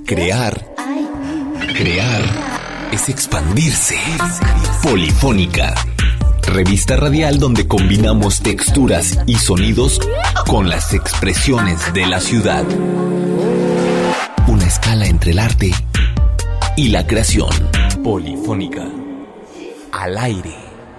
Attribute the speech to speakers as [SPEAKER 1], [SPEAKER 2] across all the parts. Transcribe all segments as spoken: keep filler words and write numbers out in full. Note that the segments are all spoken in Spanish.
[SPEAKER 1] Crear, crear es expandirse. Polifónica, revista radial donde combinamos texturas y sonidos con las expresiones de la ciudad. Una escala entre el arte y la creación. Polifónica, al aire.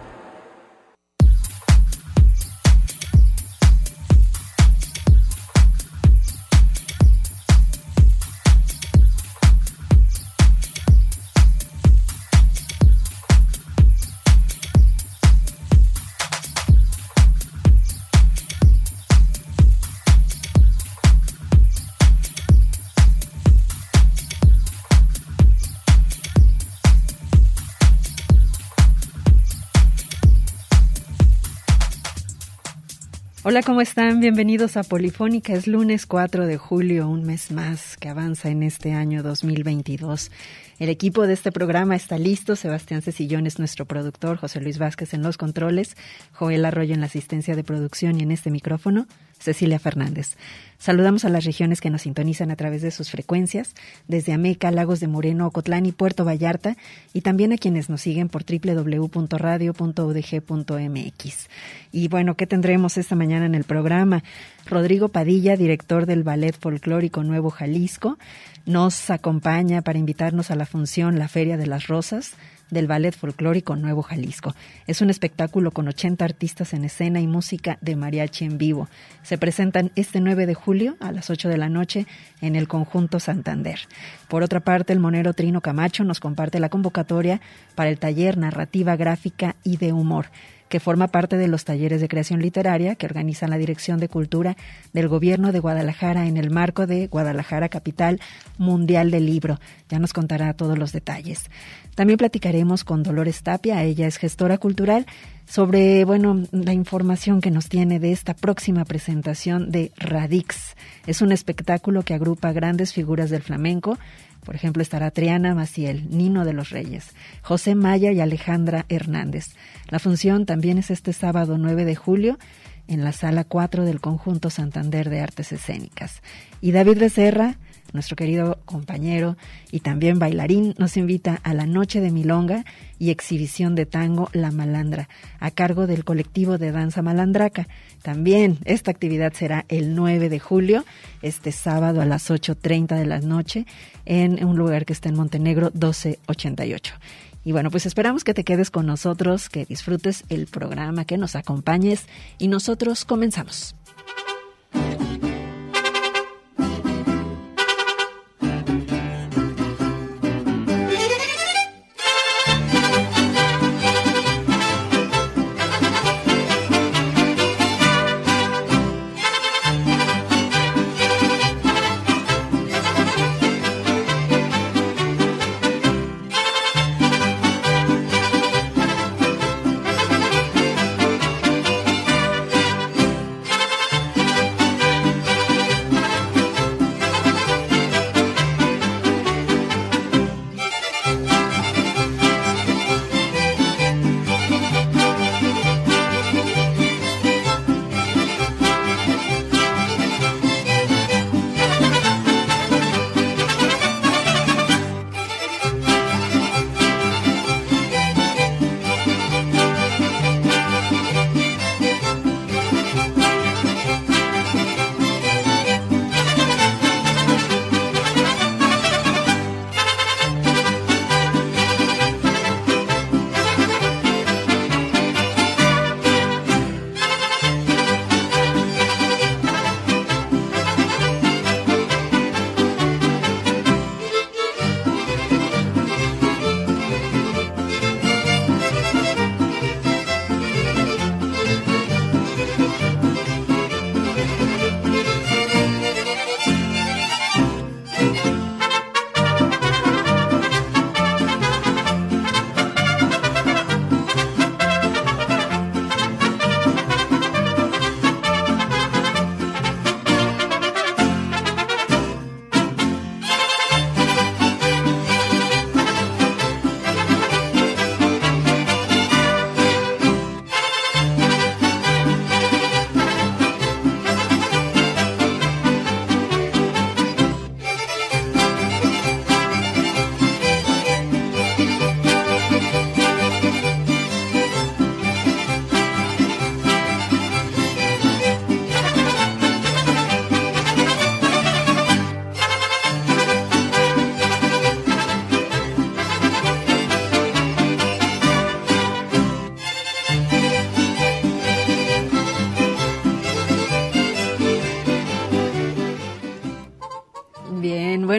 [SPEAKER 2] Hola, ¿cómo están? Bienvenidos a Polifónica. Es lunes cuatro de julio, un mes más que avanza en este año dos mil veintidós. El equipo de este programa está listo. Sebastián Cecillón es nuestro productor, José Luis Vázquez en los controles, Joel Arroyo en la asistencia de producción y en este micrófono, Cecilia Fernández. Saludamos a las regiones que nos sintonizan a través de sus frecuencias, desde Ameca, Lagos de Moreno, Ocotlán y Puerto Vallarta, y también a quienes nos siguen por doble u doble u doble u punto radio punto u d g punto m x. Y bueno, ¿qué tendremos esta mañana en el programa? Rodrigo Padilla, director del Ballet Folclórico Nuevo Jalisco, nos acompaña para invitarnos a la función La Feria de las Rosas del Ballet Folclórico Nuevo Jalisco. Es un espectáculo con ochenta artistas en escena y música de mariachi en vivo. Se presentan este nueve de julio a las ocho de la noche en el Conjunto Santander. Por otra parte, el monero Trino Camacho nos comparte la convocatoria para el taller Narrativa Gráfica y de Humor, que forma parte de los talleres de creación literaria que organiza la Dirección de Cultura del Gobierno de Guadalajara en el marco de Guadalajara Capital Mundial del Libro. Ya nos contará todos los detalles. También platicaremos con Dolores Tapia, ella es gestora cultural, sobre, bueno, la información que nos tiene de esta próxima presentación de Radix. Es un espectáculo que agrupa grandes figuras del flamenco. Por ejemplo, estará Triana Maciel, Nino de los Reyes, José Maya y Alejandra Hernández. La función también es este sábado nueve de julio en la sala cuatro del Conjunto Santander de Artes Escénicas. Y David Becerra, nuestro querido compañero y también bailarín, nos invita a la Noche de Milonga y exhibición de tango La Malandra, a cargo del colectivo de danza Malandraca. También esta actividad será el nueve de julio, este sábado a las ocho treinta de la noche, en un lugar que está en Montenegro doce ochenta y ocho. Y bueno, pues esperamos que te quedes con nosotros, que disfrutes el programa, que nos acompañes y nosotros comenzamos.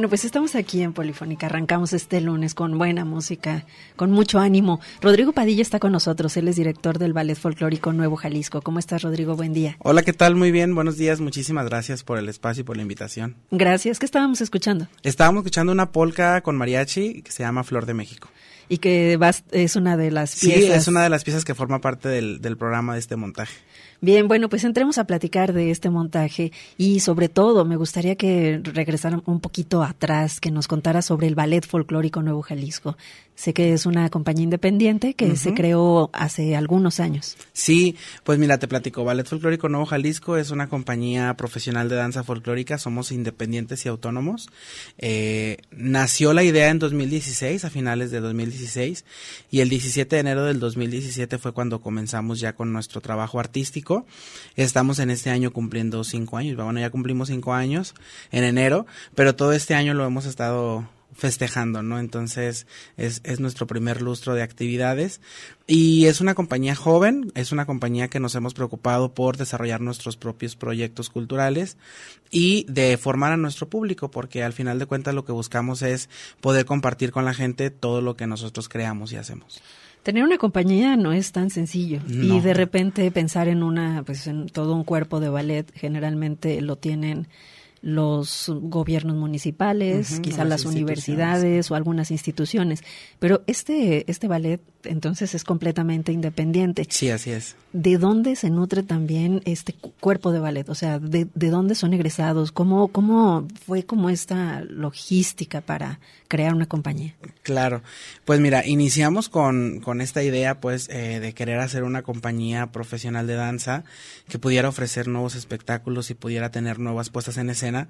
[SPEAKER 2] Bueno, pues estamos aquí en Polifónica, arrancamos este lunes con buena música, con mucho ánimo. Rodrigo Padilla está con nosotros, él es director del Ballet Folclórico Nuevo Jalisco. ¿Cómo estás, Rodrigo? Buen día.
[SPEAKER 3] Hola, ¿qué tal? Muy bien, buenos días, muchísimas gracias por el espacio y por la invitación.
[SPEAKER 2] Gracias, ¿qué estábamos escuchando?
[SPEAKER 3] Estábamos escuchando una polca con mariachi que se llama Flor de México.
[SPEAKER 2] Y que vas, es una de las piezas.
[SPEAKER 3] Sí, es una de las piezas que forma parte del, del programa de este montaje.
[SPEAKER 2] Bien, bueno, pues entremos a platicar de este montaje y sobre todo me gustaría que regresaran un poquito atrás, que nos contara sobre el Ballet Folclórico Nuevo Jalisco. Sé que es una compañía independiente que uh-huh. se creó hace algunos años.
[SPEAKER 3] Sí, pues mira, te platico. Ballet Folclórico Nuevo Jalisco es una compañía profesional de danza folclórica, somos independientes y autónomos. Eh, nació la idea en dos mil dieciséis, a finales de dos mil dieciséis, y el diecisiete de enero del dos mil diecisiete fue cuando comenzamos ya con nuestro trabajo artístico. Estamos en este año cumpliendo cinco años, bueno, ya cumplimos cinco años en enero, pero todo este año lo hemos estado festejando, ¿no? Entonces es, es nuestro primer lustro de actividades y es una compañía joven, es una compañía que nos hemos preocupado por desarrollar nuestros propios proyectos culturales y de formar a nuestro público, porque al final de cuentas lo que buscamos es poder compartir con la gente todo lo que nosotros creamos y hacemos.
[SPEAKER 2] Tener una compañía no es tan sencillo no. Y de repente pensar en una, pues en todo un cuerpo de ballet, generalmente lo tienen los gobiernos municipales, uh-huh, quizás las universidades o algunas instituciones, pero este este ballet entonces es completamente independiente.
[SPEAKER 3] Sí, así es.
[SPEAKER 2] ¿De dónde se nutre también este cuerpo de ballet? O sea, ¿de, de dónde son egresados? ¿Cómo cómo fue como esta logística para crear una compañía?
[SPEAKER 3] Claro, pues mira, iniciamos con, con esta idea pues eh, de querer hacer una compañía profesional de danza que pudiera ofrecer nuevos espectáculos y pudiera tener nuevas puestas en escena,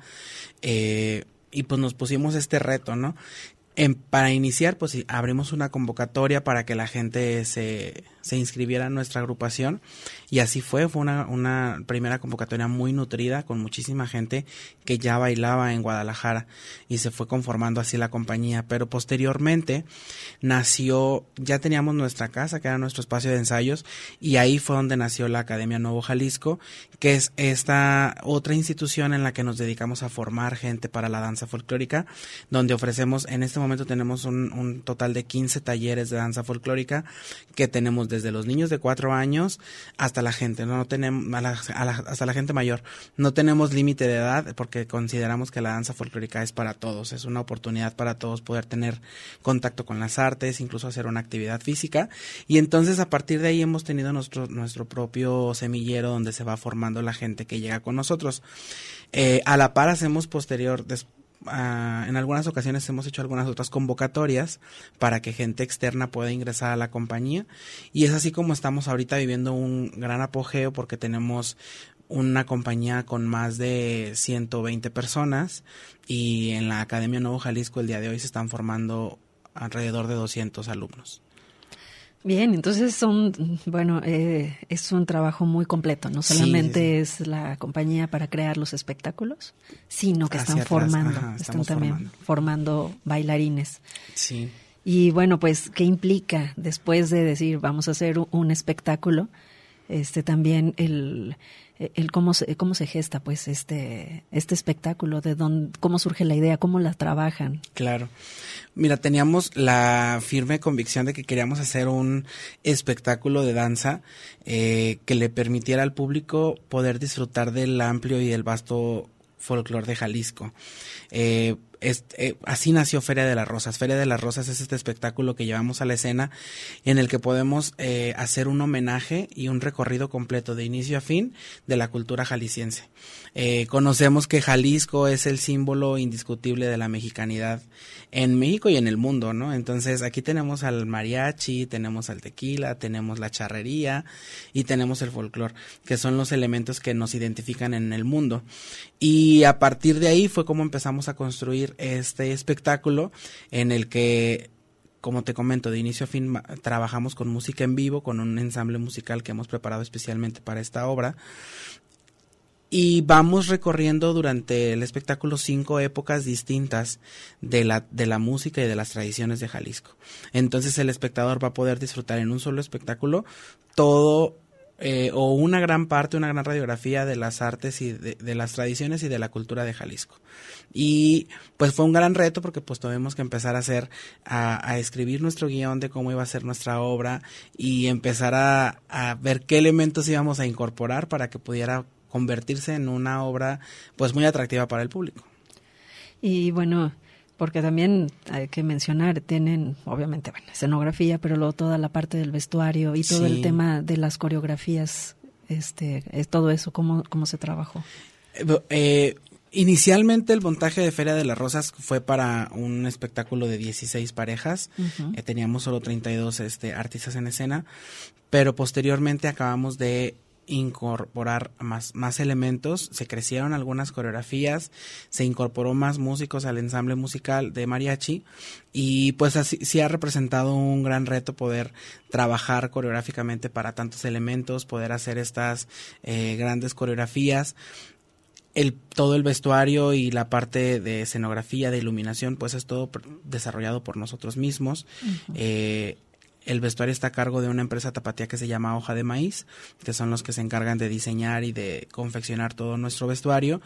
[SPEAKER 3] eh, y pues nos pusimos este reto, ¿no? En, para iniciar, pues abrimos una convocatoria para que la gente se, se inscribiera en nuestra agrupación y así fue, fue una, una primera convocatoria muy nutrida con muchísima gente que ya bailaba en Guadalajara y se fue conformando así la compañía, pero posteriormente nació, ya teníamos nuestra casa que era nuestro espacio de ensayos y ahí fue donde nació la Academia Nuevo Jalisco, que es esta otra institución en la que nos dedicamos a formar gente para la danza folclórica, donde ofrecemos en este momento tenemos un, un total de quince talleres de danza folclórica que tenemos desde los niños de cuatro años hasta la gente, no, no tenemos a la, a la, hasta la gente mayor. No tenemos límite de edad porque consideramos que la danza folclórica es para todos, es una oportunidad para todos poder tener contacto con las artes, incluso hacer una actividad física y entonces a partir de ahí hemos tenido nuestro nuestro propio semillero donde se va formando la gente que llega con nosotros. Eh, a la par hacemos posterior después Uh, en algunas ocasiones hemos hecho algunas otras convocatorias para que gente externa pueda ingresar a la compañía y es así como estamos ahorita viviendo un gran apogeo porque tenemos una compañía con más de ciento veinte personas y en la Academia Nuevo Jalisco el día de hoy se están formando alrededor de doscientos alumnos.
[SPEAKER 2] Bien, entonces son, bueno, eh, es un trabajo muy completo, no solamente sí, sí, sí. es la compañía para crear los espectáculos, sino que Hacia están atrás, formando, ajá, están también formando. formando bailarines.
[SPEAKER 3] Sí.
[SPEAKER 2] Y bueno, pues, ¿qué implica después de decir vamos a hacer un espectáculo? Este también el, el cómo se, cómo se gesta pues este este espectáculo, de dónde, cómo surge la idea, cómo la trabajan.
[SPEAKER 3] Claro. Mira, teníamos la firme convicción de que queríamos hacer un espectáculo de danza eh, que le permitiera al público poder disfrutar del amplio y del vasto folclore de Jalisco. Eh, es, eh, así nació Feria de las Rosas. Feria de las Rosas es este espectáculo que llevamos a la escena en el que podemos eh, hacer un homenaje y un recorrido completo de inicio a fin de la cultura jalisciense. Eh, conocemos que Jalisco es el símbolo indiscutible de la mexicanidad en México y en el mundo, ¿no? Entonces aquí tenemos al mariachi, tenemos al tequila, tenemos la charrería y tenemos el folclore, que son los elementos que nos identifican en el mundo. Y a partir de ahí fue como empezamos a construir este espectáculo en el que, como te comento, de inicio a fin trabajamos con música en vivo, con un ensamble musical que hemos preparado especialmente para esta obra. Y vamos recorriendo durante el espectáculo cinco épocas distintas de la, de la música y de las tradiciones de Jalisco. Entonces el espectador va a poder disfrutar en un solo espectáculo todo eh, o una gran parte, una gran radiografía de las artes y de, de las tradiciones y de la cultura de Jalisco. Y pues fue un gran reto porque pues tuvimos que empezar a hacer, a, a escribir nuestro guión de cómo iba a ser nuestra obra y empezar a, a ver qué elementos íbamos a incorporar para que pudiera convertirse en una obra pues muy atractiva para el público.
[SPEAKER 2] Y bueno, porque también hay que mencionar, tienen obviamente bueno, escenografía, pero luego toda la parte del vestuario y todo sí. el tema de las coreografías, este, todo eso, ¿cómo, cómo se trabajó?
[SPEAKER 3] Eh, Inicialmente el montaje de Feria de las Rosas fue para un espectáculo de dieciséis parejas, uh-huh. eh, teníamos solo treinta y dos este, artistas en escena, pero posteriormente acabamos de incorporar más, más elementos, se crecieron algunas coreografías, se incorporó más músicos al ensamble musical de mariachi y pues así sí ha representado un gran reto poder trabajar coreográficamente para tantos elementos, poder hacer estas eh, grandes coreografías. El, todo el vestuario y la parte de escenografía, de iluminación, pues es todo desarrollado por nosotros mismos. Uh-huh. Eh, el vestuario está a cargo de una empresa tapatía que se llama Hoja de Maíz, que son los que se encargan de diseñar y de confeccionar todo nuestro vestuario.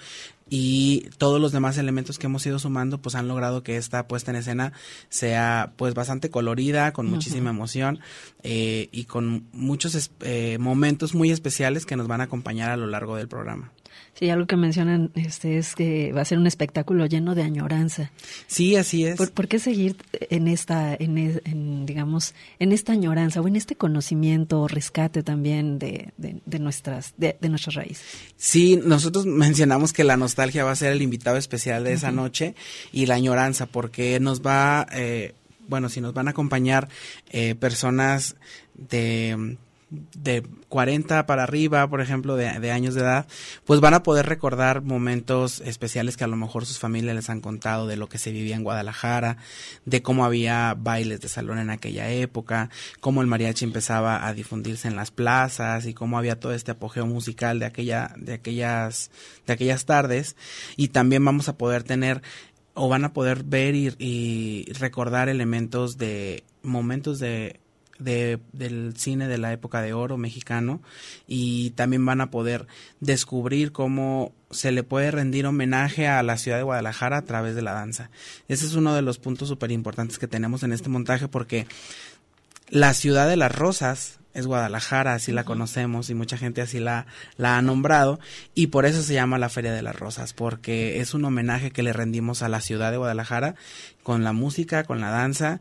[SPEAKER 3] Y todos los demás elementos que hemos ido sumando, pues han logrado que esta puesta en escena sea pues bastante colorida, con uh-huh. muchísima emoción eh, y con muchos eh, momentos muy especiales que nos van a acompañar a lo largo del programa.
[SPEAKER 2] Sí, algo que mencionan este es que va a ser un espectáculo lleno de añoranza.
[SPEAKER 3] Sí, así es.
[SPEAKER 2] ¿Por, por qué seguir en esta, en, en digamos, en esta añoranza o en este conocimiento o rescate también de, de, de nuestras, de, de nuestras raíces?
[SPEAKER 3] Sí, nosotros mencionamos que la nostalgia va a ser el invitado especial de esa uh-huh. noche y la añoranza, porque nos va, eh, bueno, si nos van a acompañar eh, personas de de cuarenta para arriba, por ejemplo, de, de años de edad, pues van a poder recordar momentos especiales que a lo mejor sus familias les han contado de lo que se vivía en Guadalajara, de cómo había bailes de salón en aquella época, cómo el mariachi empezaba a difundirse en las plazas y cómo había todo este apogeo musical de aquella, de aquellas, de aquellas tardes. Y también vamos a poder tener o van a poder ver y, y recordar elementos de momentos de De, del cine de la época de oro mexicano y también van a poder descubrir cómo se le puede rendir homenaje a la ciudad de Guadalajara a través de la danza. Ese es uno de los puntos súper importantes que tenemos en este montaje porque la ciudad de las rosas es Guadalajara, así la conocemos y mucha gente así la, la ha nombrado y por eso se llama la Feria de las Rosas, porque es un homenaje que le rendimos a la ciudad de Guadalajara con la música, con la danza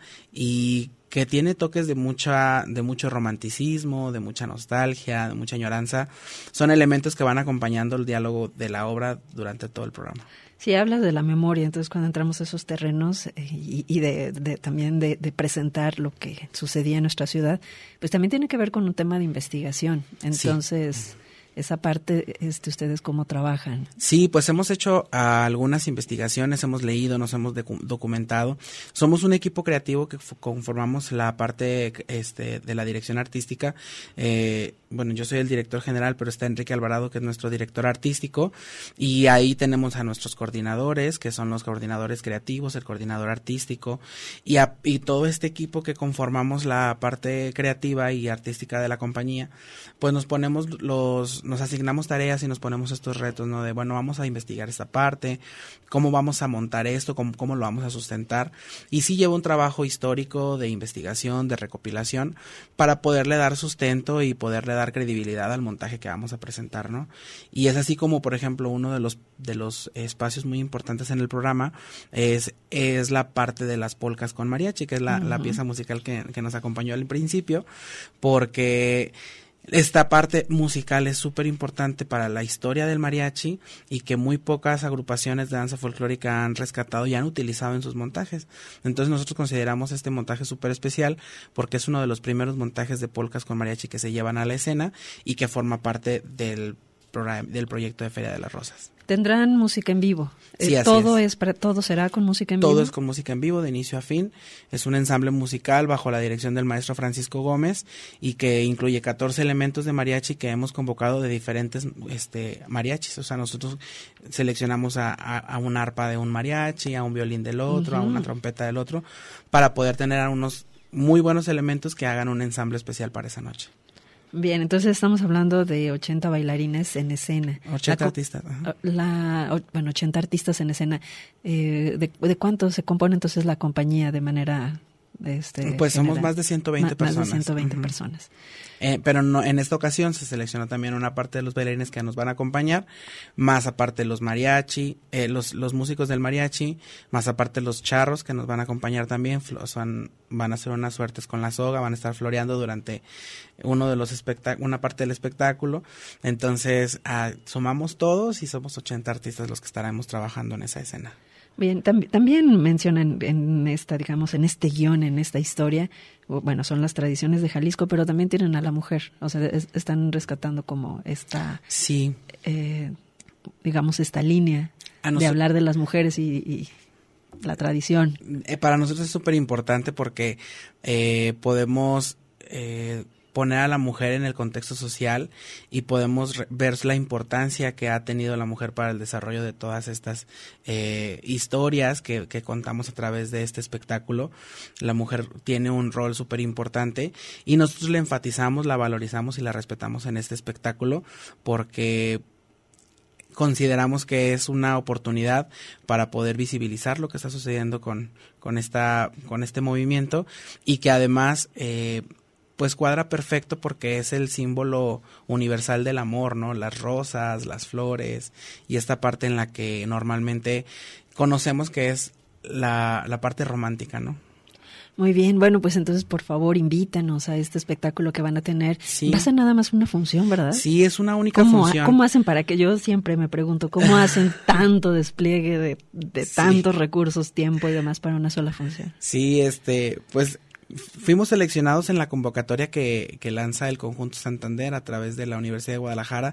[SPEAKER 3] y que tiene toques de mucha, de mucho romanticismo, de mucha nostalgia, de mucha añoranza. Son elementos que van acompañando el diálogo de la obra durante todo el programa.
[SPEAKER 2] Sí, hablas de la memoria, entonces cuando entramos a esos terrenos eh, y, y de, de también de, de presentar lo que sucedía en nuestra ciudad, pues también tiene que ver con un tema de investigación. Entonces, sí. Esa parte, este, ¿ustedes cómo trabajan?
[SPEAKER 3] Sí, pues hemos hecho uh, algunas investigaciones, hemos leído, nos hemos docu- documentado. Somos un equipo creativo que f- conformamos la parte este, de la dirección artística. Eh, bueno, yo soy el director general, pero está Enrique Alvarado, que es nuestro director artístico. Y ahí tenemos a nuestros coordinadores, que son los coordinadores creativos, el coordinador artístico. Y, a, y todo este equipo que conformamos la parte creativa y artística de la compañía, pues nos ponemos los... nos asignamos tareas y nos ponemos estos retos, ¿no? De, bueno, vamos a investigar esta parte, cómo vamos a montar esto, cómo, cómo lo vamos a sustentar. Y sí lleva un trabajo histórico de investigación, de recopilación, para poderle dar sustento y poderle dar credibilidad al montaje que vamos a presentar, ¿no? Y es así como, por ejemplo, uno de los de los espacios muy importantes en el programa es, es la parte de las polcas con mariachi, que es la, uh-huh. la pieza musical que, que nos acompañó al principio, porque... esta parte musical es súper importante para la historia del mariachi y que muy pocas agrupaciones de danza folclórica han rescatado y han utilizado en sus montajes. Entonces nosotros consideramos este montaje súper especial porque es uno de los primeros montajes de polcas con mariachi que se llevan a la escena y que forma parte del programa, del proyecto de Feria de las Rosas.
[SPEAKER 2] ¿Tendrán música en vivo?
[SPEAKER 3] Sí, así
[SPEAKER 2] todo
[SPEAKER 3] es.
[SPEAKER 2] es para, todo será con música en
[SPEAKER 3] todo
[SPEAKER 2] vivo.
[SPEAKER 3] Todo es con música en vivo de inicio a fin. Es un ensamble musical bajo la dirección del maestro Francisco Gómez y que incluye catorce elementos de mariachi que hemos convocado de diferentes este mariachis. O sea, nosotros seleccionamos a, a, a un arpa de un mariachi, a un violín del otro, uh-huh. a una trompeta del otro, para poder tener a unos muy buenos elementos que hagan un ensamble especial para esa noche.
[SPEAKER 2] Bien, entonces estamos hablando de ochenta bailarines en escena.
[SPEAKER 3] ochenta
[SPEAKER 2] la,
[SPEAKER 3] artistas. Ajá.
[SPEAKER 2] La, bueno, ochenta artistas en escena. Eh, de, ¿De cuánto se compone entonces la compañía de manera... Este,
[SPEAKER 3] pues
[SPEAKER 2] general?
[SPEAKER 3] somos más de ciento veinte
[SPEAKER 2] Ma-
[SPEAKER 3] personas.
[SPEAKER 2] Más de ciento veinte
[SPEAKER 3] uh-huh.
[SPEAKER 2] personas.
[SPEAKER 3] Eh, pero no, en esta ocasión se seleccionó también una parte de los bailarines que nos van a acompañar, más aparte los mariachi, eh, los, los músicos del mariachi, más aparte los charros que nos van a acompañar también, van, van a hacer unas suertes con la soga, van a estar floreando durante uno de los espectáculos, una parte del espectáculo. Entonces, ah, sumamos todos y somos ochenta artistas los que estaremos trabajando en esa escena.
[SPEAKER 2] Bien, tam- también mencionan en esta, digamos, en este guión, en esta historia, bueno, son las tradiciones de Jalisco, pero también tienen a la mujer, o sea, es, están rescatando como esta,
[SPEAKER 3] sí,
[SPEAKER 2] eh, digamos, esta línea nos- de hablar de las mujeres y, y la tradición.
[SPEAKER 3] Eh, para nosotros es súper importante porque eh, podemos... Eh, poner a la mujer en el contexto social y podemos re- ver la importancia que ha tenido la mujer para el desarrollo de todas estas eh, historias que, que contamos a través de este espectáculo. La mujer tiene un rol súper importante y nosotros la enfatizamos, la valorizamos y la respetamos en este espectáculo porque consideramos que es una oportunidad para poder visibilizar lo que está sucediendo con, con, esta, con este movimiento y que además... Eh, pues cuadra perfecto porque es el símbolo universal del amor, ¿no? Las rosas, las flores y esta parte en la que normalmente conocemos que es la, la parte romántica, ¿no?
[SPEAKER 2] Muy bien, bueno, pues entonces por favor invítanos a este espectáculo que van a tener.
[SPEAKER 3] Sí.
[SPEAKER 2] Va a ser nada más una función, ¿verdad?
[SPEAKER 3] Sí, es una única
[SPEAKER 2] ¿Cómo,
[SPEAKER 3] función.
[SPEAKER 2] ¿Cómo hacen para que yo siempre me pregunto, cómo hacen tanto despliegue de, de
[SPEAKER 3] Sí.
[SPEAKER 2] tantos recursos, tiempo y demás para una sola función?
[SPEAKER 3] Sí, este, pues fuimos seleccionados en la convocatoria que, que lanza el Conjunto Santander a través de la Universidad de Guadalajara,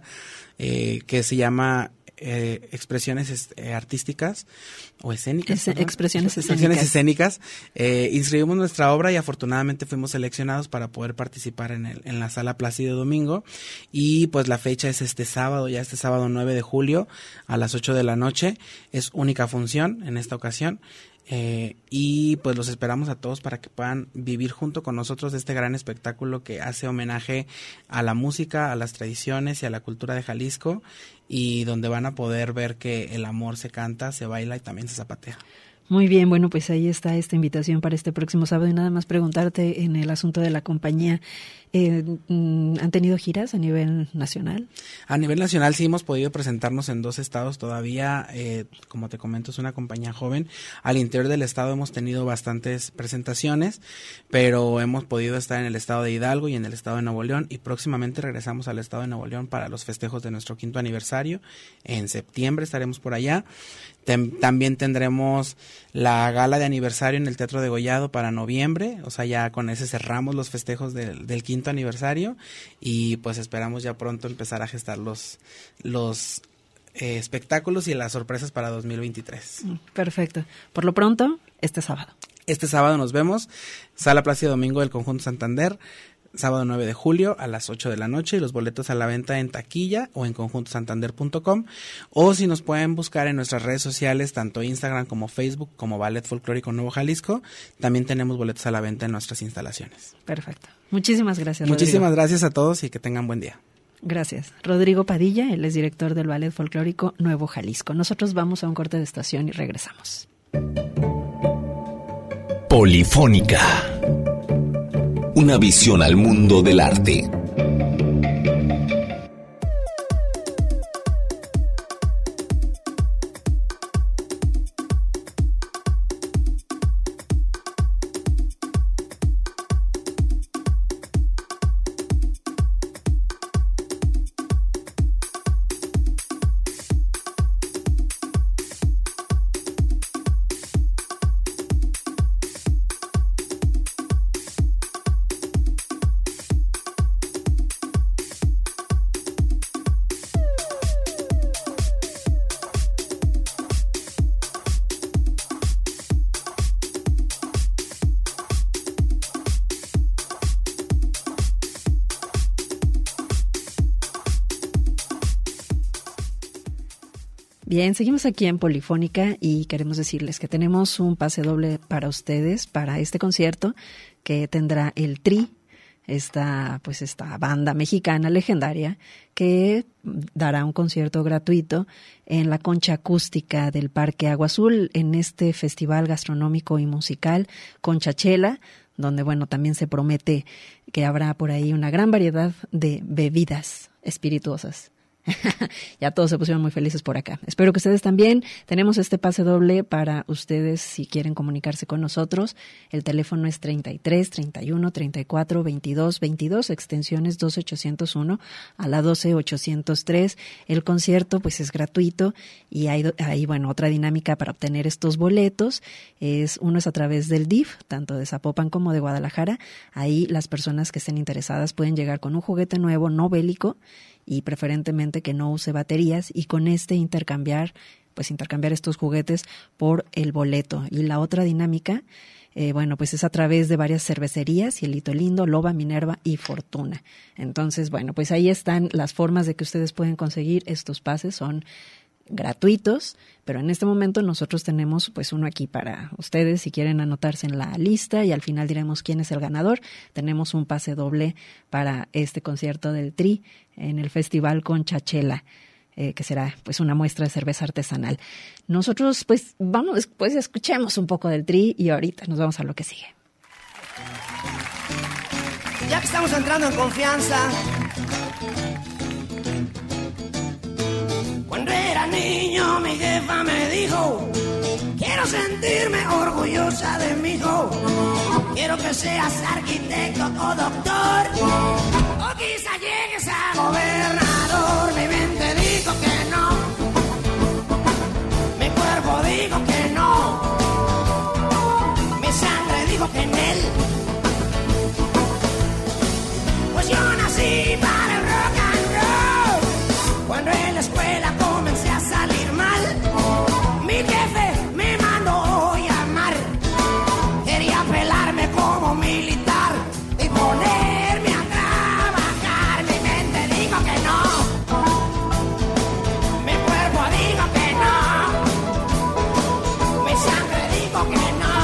[SPEAKER 3] eh, que se llama eh, Expresiones eh, Artísticas o Escénicas.
[SPEAKER 2] Es, expresiones escénicas.
[SPEAKER 3] Expresiones escénicas. Eh, inscribimos nuestra obra y afortunadamente fuimos seleccionados para poder participar en, el, en la Sala Plácido Domingo y pues la fecha es este sábado, ya este sábado nueve de julio a las ocho de la noche. Es única función en esta ocasión. Eh, y pues los esperamos a todos para que puedan vivir junto con nosotros este gran espectáculo que hace homenaje a la música, a las tradiciones y a la cultura de Jalisco y donde van a poder ver que el amor se canta, se baila y también se zapatea.
[SPEAKER 2] Muy bien, bueno, pues ahí está esta invitación para este próximo sábado y nada más preguntarte en el asunto de la compañía, eh, ¿han tenido giras a nivel nacional?
[SPEAKER 3] A nivel nacional sí hemos podido presentarnos en dos estados todavía, eh, como te comento es una compañía joven, al interior del estado hemos tenido bastantes presentaciones, pero hemos podido estar en el estado de Hidalgo y en el estado de Nuevo León y próximamente regresamos al estado de Nuevo León para los festejos de nuestro quinto aniversario, en septiembre estaremos por allá. Tem- también tendremos la gala de aniversario en el Teatro Degollado para noviembre, o sea, ya con ese cerramos los festejos del, del quinto aniversario y pues esperamos ya pronto empezar a gestar los, los eh, espectáculos y las sorpresas para dos mil veintitrés.
[SPEAKER 2] Perfecto. Por lo pronto, este sábado.
[SPEAKER 3] Este sábado nos vemos, Sala Plácido Domingo del Conjunto Santander, sábado nueve de julio a las ocho de la noche y los boletos a la venta en taquilla o en conjunto santander punto com o si nos pueden buscar en nuestras redes sociales, tanto Instagram como Facebook como Ballet Folclórico Nuevo Jalisco, también tenemos boletos a la venta en nuestras instalaciones.
[SPEAKER 2] Perfecto. Muchísimas gracias,
[SPEAKER 3] Muchísimas
[SPEAKER 2] Rodrigo.
[SPEAKER 3] gracias a todos y que tengan buen día.
[SPEAKER 2] Gracias. Rodrigo Padilla, él es director del Ballet Folclórico Nuevo Jalisco. Nosotros vamos a un corte de estación y regresamos.
[SPEAKER 1] Polifónica. Una visión al mundo del arte.
[SPEAKER 2] Bien, seguimos aquí en Polifónica y queremos decirles que tenemos un pase doble para ustedes para este concierto que tendrá el Tri esta, pues esta banda mexicana legendaria que dará un concierto gratuito en la concha acústica del Parque Agua Azul en este festival gastronómico y musical Conchachela, donde bueno, también se promete que habrá por ahí una gran variedad de bebidas espirituosas. Ya todos se pusieron muy felices por acá. Espero que ustedes también. Tenemos este pase doble para ustedes si quieren comunicarse con nosotros. El teléfono es treinta y tres, treinta y uno, treinta y cuatro, veintidós, veintidós, extensiones doce ochocientos uno a la doce ochocientos tres. El concierto pues es gratuito y hay, hay bueno, otra dinámica para obtener estos boletos. Es, uno es a través del D I F, tanto de Zapopan como de Guadalajara. Ahí las personas que estén interesadas pueden llegar con un juguete nuevo, no bélico, y preferentemente que no use baterías, y con este intercambiar, pues intercambiar estos juguetes por el boleto. Y la otra dinámica, eh, bueno, pues es a través de varias cervecerías, Cielito Lindo, Loba, Minerva y Fortuna. Entonces, bueno, pues ahí están las formas de que ustedes pueden conseguir estos pases, son gratuitos, pero en este momento nosotros tenemos pues uno aquí para ustedes si quieren anotarse en la lista, y al final diremos quién es el ganador. Tenemos un pase doble para este concierto del Tri en el Festival Conchachela, eh, que será pues una muestra de cerveza artesanal. Nosotros pues vamos, pues escuchemos un poco del Tri y ahorita nos vamos a lo que sigue.
[SPEAKER 4] Ya que estamos entrando en confianza, cuando era niño mi jefa me dijo: quiero sentirme orgullosa de mi hijo. Quiero que seas arquitecto o doctor, o quizá llegues a gobernador. Mi mente dijo que no, mi cuerpo dijo que no, mi sangre dijo que en él. Pues yo nací para el rock and roll. Cuando en la escuela comencé a salir mal, mi jefe me mandó llamar. Quería pelarme como militar y ponerme a trabajar. Mi mente dijo que no, mi cuerpo dijo que no, mi sangre dijo que no.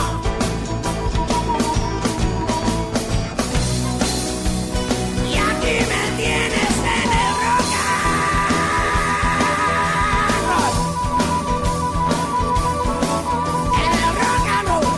[SPEAKER 4] Y aquí me tienes en el rock and roll, en el rock and roll.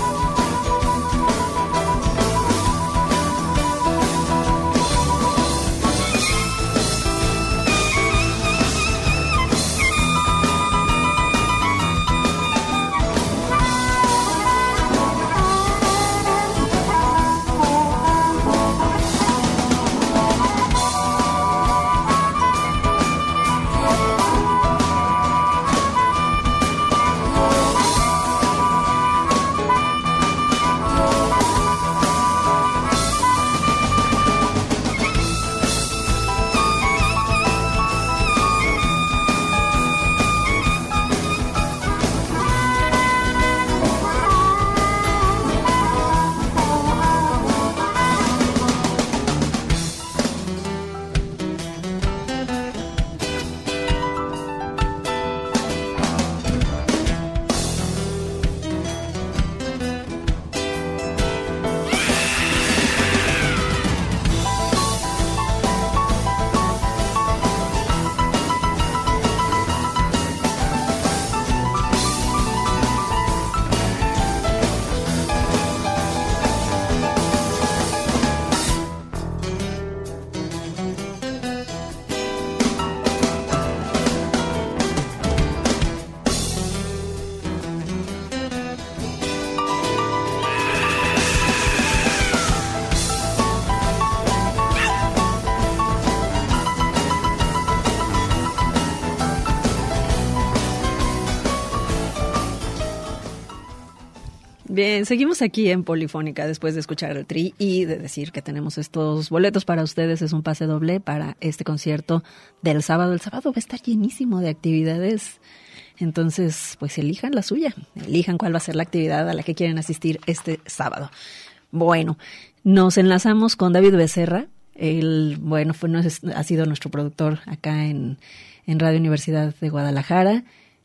[SPEAKER 2] Bien, seguimos aquí en Polifónica después de escuchar el Tri y de decir que tenemos estos boletos para ustedes. Es un pase doble para este concierto del sábado. El sábado va a estar llenísimo de actividades. Entonces, pues elijan la suya. Elijan cuál va a ser la actividad a la que quieren asistir este sábado. Bueno, nos enlazamos con David Becerra. Él, bueno, fue, ha sido nuestro productor acá en, en Radio Universidad de Guadalajara.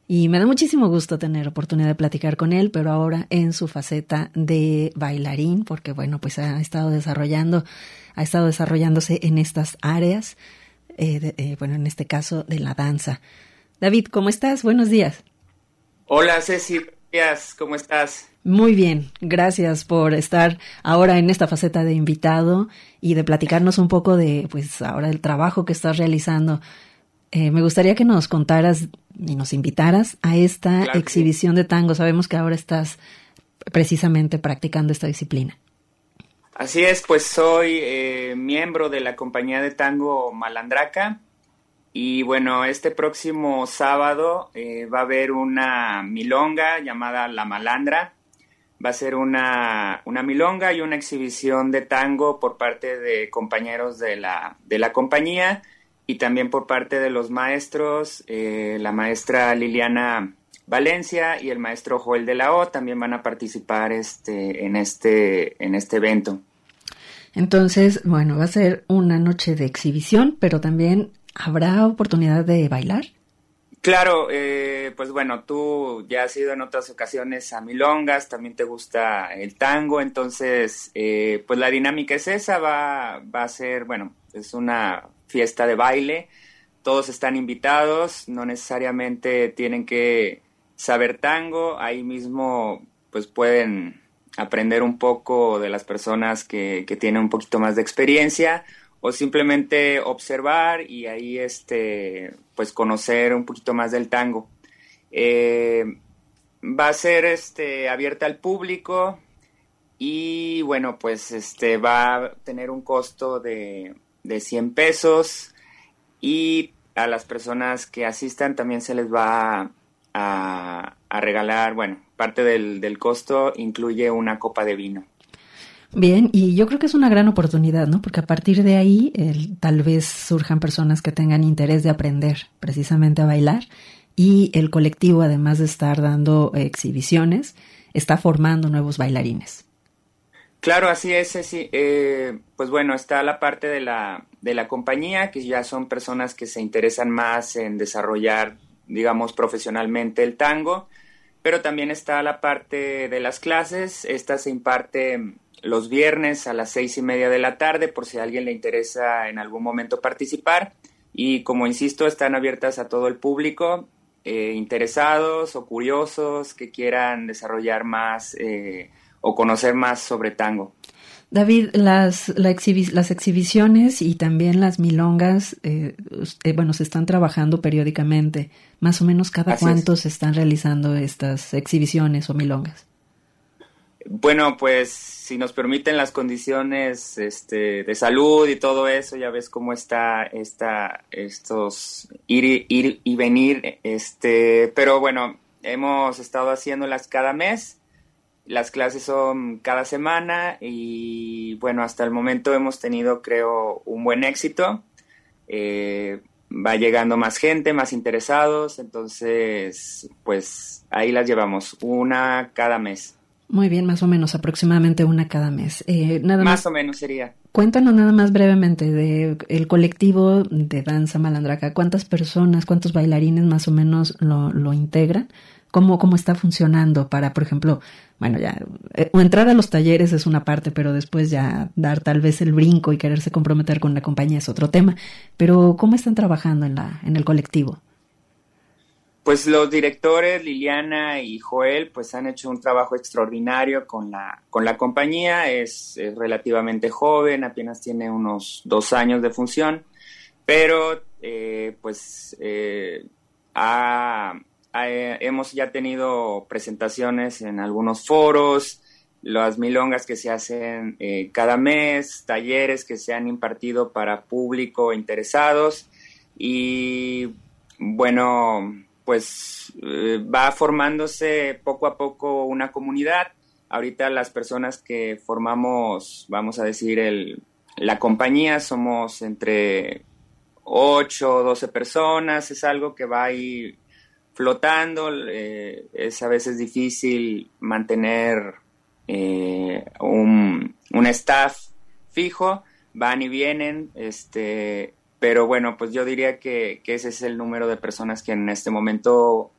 [SPEAKER 2] Y me da muchísimo gusto tener oportunidad de platicar con él, pero ahora en su faceta de bailarín, porque bueno, pues ha estado desarrollando, ha estado desarrollándose en estas áreas, eh, de, eh, bueno, en este caso de la danza. David, ¿cómo estás? Buenos días.
[SPEAKER 5] Hola Ceci, gracias, ¿cómo estás?
[SPEAKER 2] Muy bien, gracias por estar ahora en esta faceta de invitado y de platicarnos un poco de, pues ahora el trabajo que estás realizando. Eh, me gustaría que nos contaras y nos invitaras a esta claro exhibición sí. de tango. Sabemos que ahora estás precisamente practicando esta disciplina.
[SPEAKER 5] Así es, pues soy eh, miembro de la compañía de tango Malandraca y bueno, este próximo sábado eh, va a haber una milonga llamada La Malandra. Va a ser una, una milonga y una exhibición de tango por parte de compañeros de la, de la compañía y también por parte de los maestros, eh, la maestra Liliana Valencia y el maestro Joel de la O también van a participar este, en, este, en este evento.
[SPEAKER 2] Entonces, bueno, va a ser una noche de exhibición, pero también ¿habrá oportunidad de bailar?
[SPEAKER 5] Claro, eh, pues bueno, tú ya has ido en otras ocasiones a milongas, también te gusta el tango, entonces eh, pues la dinámica es esa, va, va a ser, bueno, es una fiesta de baile, todos están invitados, no necesariamente tienen que saber tango, ahí mismo pues pueden aprender un poco de las personas que, que tienen un poquito más de experiencia o simplemente observar y ahí este pues conocer un poquito más del tango. Eh, va a ser este abierta al público y bueno pues este va a tener un costo de de cien pesos y a las personas que asistan también se les va a, a regalar, bueno, parte del, del costo incluye una copa de vino.
[SPEAKER 2] Bien, y yo creo que es una gran oportunidad, ¿no? Porque a partir de ahí el, tal vez surjan personas que tengan interés de aprender precisamente a bailar y el colectivo, además de estar dando eh, exhibiciones, está formando nuevos bailarines.
[SPEAKER 5] Claro, así es, sí. Eh, pues bueno, está la parte de la, de la compañía, que ya son personas que se interesan más en desarrollar, digamos, profesionalmente el tango, pero también está la parte de las clases. Esta se imparte los viernes a las seis y media de la tarde, por si a alguien le interesa en algún momento participar. Y como insisto, están abiertas a todo el público, eh, interesados o curiosos que quieran desarrollar más eh, o conocer más sobre tango.
[SPEAKER 2] David, las, la exhibi- las exhibiciones y también las milongas, eh, eh, bueno, se están trabajando periódicamente. Más o menos cada Así cuánto es. se están realizando estas exhibiciones o milongas.
[SPEAKER 5] Bueno, pues si nos permiten las condiciones este, de salud y todo eso, ya ves cómo está esta, estos ir y, ir y venir, este, pero bueno, hemos estado haciéndolas cada mes. Las clases son cada semana y bueno, hasta el momento hemos tenido, creo, un buen éxito. Eh, va llegando más gente, más interesados, entonces pues ahí las llevamos, una cada mes.
[SPEAKER 2] Muy bien, más o menos, aproximadamente una cada mes. Eh, nada
[SPEAKER 5] más,
[SPEAKER 2] más
[SPEAKER 5] o menos sería.
[SPEAKER 2] Cuéntanos nada más brevemente de el colectivo de danza Malandraca. ¿Cuántas personas, cuántos bailarines más o menos lo, lo integran? ¿Cómo, cómo está funcionando para, por ejemplo, bueno, ya, eh, o entrar a los talleres es una parte, pero después ya dar tal vez el brinco y quererse comprometer con la compañía es otro tema. Pero, ¿cómo están trabajando en la en el colectivo?
[SPEAKER 5] Pues los directores, Liliana y Joel, pues han hecho un trabajo extraordinario con la, con la compañía. Es, es relativamente joven, apenas tiene unos dos años de función, pero eh, pues eh, ha... hemos ya tenido presentaciones en algunos foros, las milongas que se hacen eh, cada mes, talleres que se han impartido para público interesados y bueno, pues eh, va formándose poco a poco una comunidad. Ahorita las personas que formamos, vamos a decir, el, la compañía, somos entre ocho o doce personas, es algo que va a ir flotando, eh, es a veces difícil mantener eh, un, un staff fijo, van y vienen, este, pero bueno, pues yo diría que, que ese es el número de personas que en este momento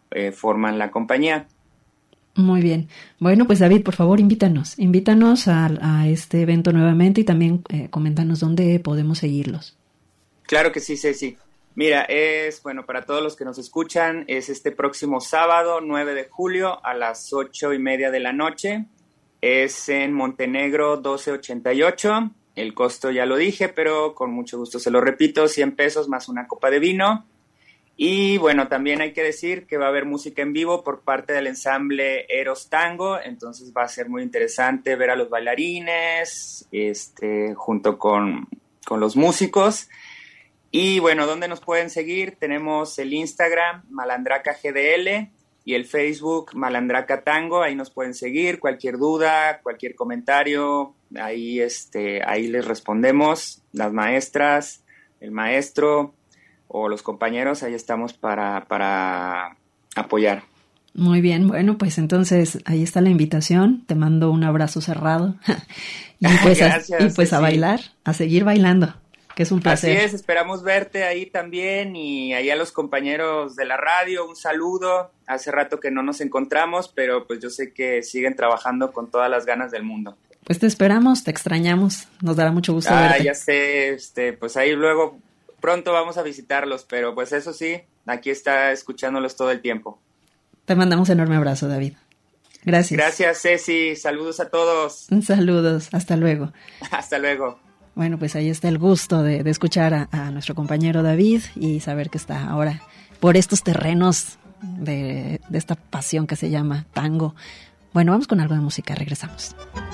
[SPEAKER 5] eh, forman la compañía.
[SPEAKER 2] Muy bien. Bueno, pues David, por favor, invítanos. Invítanos a, a este evento nuevamente y también eh, coméntanos dónde podemos seguirlos.
[SPEAKER 5] Claro que sí, Ceci. Mira, es, bueno, para todos los que nos escuchan, es este próximo sábado, nueve de julio, a las ocho y media de la noche. Es en Montenegro doce ochenta y ocho. El costo ya lo dije, pero con mucho gusto se lo repito, cien pesos más una copa de vino. Y bueno, también hay que decir que va a haber música en vivo por parte del ensamble Eros Tango, entonces va a ser muy interesante ver a los bailarines, este, junto con, con los músicos. Y bueno, ¿dónde nos pueden seguir? Tenemos el Instagram Malandraca G D L y el Facebook Malandraca Tango, ahí nos pueden seguir, cualquier duda, cualquier comentario, ahí, este, ahí les respondemos, las maestras, el maestro o los compañeros, ahí estamos para, para apoyar.
[SPEAKER 2] Muy bien, bueno, pues entonces ahí está la invitación, te mando un abrazo cerrado y pues,
[SPEAKER 5] Gracias,
[SPEAKER 2] a, y pues
[SPEAKER 5] sí.
[SPEAKER 2] a bailar, a seguir bailando, que es un placer.
[SPEAKER 5] Así es, esperamos verte ahí también y ahí a los compañeros de la radio, un saludo, hace rato que no nos encontramos, pero pues yo sé que siguen trabajando con todas las ganas del mundo.
[SPEAKER 2] Pues te esperamos, te extrañamos, nos dará mucho gusto
[SPEAKER 5] ah,
[SPEAKER 2] verte.
[SPEAKER 5] Ya sé, este, pues ahí luego pronto vamos a visitarlos, pero pues eso sí, aquí está escuchándolos todo el tiempo.
[SPEAKER 2] Te mandamos un enorme abrazo, David. Gracias.
[SPEAKER 5] Gracias, Ceci. Saludos a todos.
[SPEAKER 2] Saludos. Hasta luego.
[SPEAKER 5] Hasta luego.
[SPEAKER 2] Bueno, pues ahí está el gusto de, de escuchar a, a nuestro compañero David y saber que está ahora por estos terrenos de, de esta pasión que se llama tango. Bueno, vamos con algo de música. Regresamos.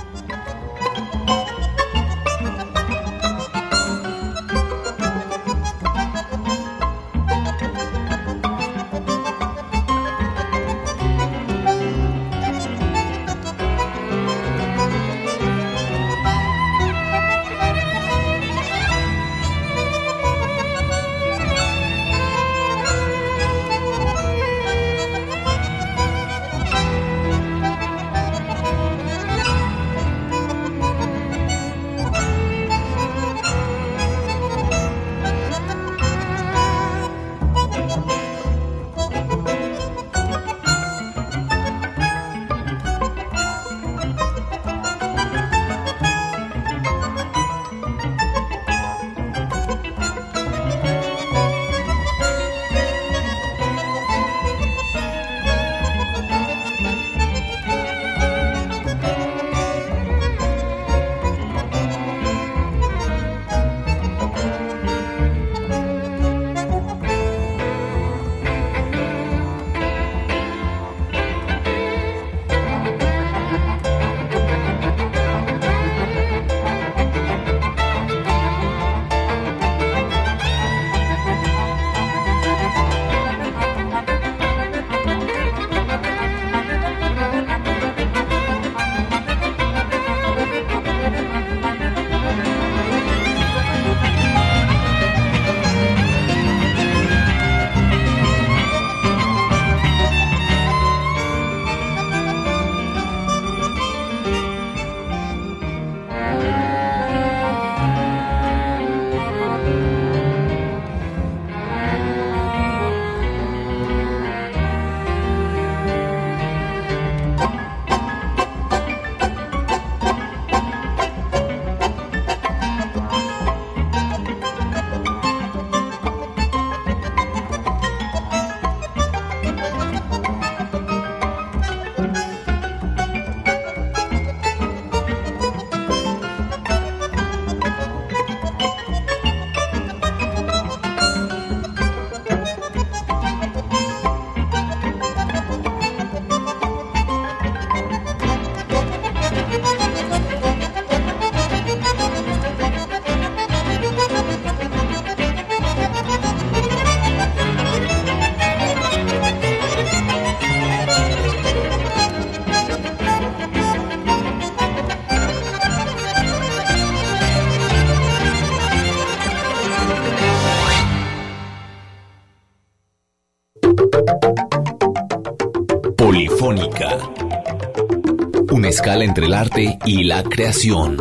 [SPEAKER 1] Polifónica. Una escala entre el arte y la creación.